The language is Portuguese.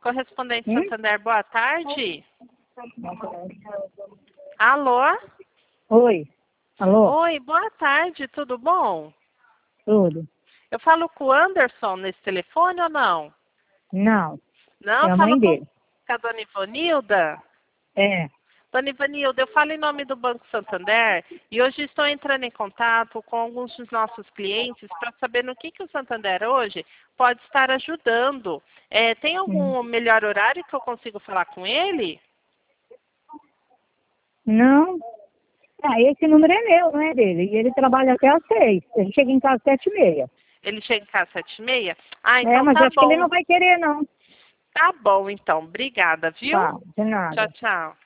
Correspondente Santander, boa tarde. Alô? Oi. Alô? Oi, boa tarde, tudo bom? Tudo. Eu falo com o Anderson nesse telefone ou não? Não. Não, É a eu mãe falo dele. com a dona Ivanilda. É. Dona Ivanilda, eu falo em nome do Banco Santander e hoje estou entrando em contato com alguns dos nossos clientes para saber no que o Santander hoje pode estar ajudando. Tem algum melhor horário que eu consigo falar com ele? Não. Ah, esse número é meu, não é dele. E ele trabalha até às 6. Ele chega em casa às 7h30. Ele chega em casa às 7h30? Ah, É, então mas tá acho que ele bom. não vai querer, não. Tá bom, então. Obrigada, viu? Tá, de nada. Tchau, tchau.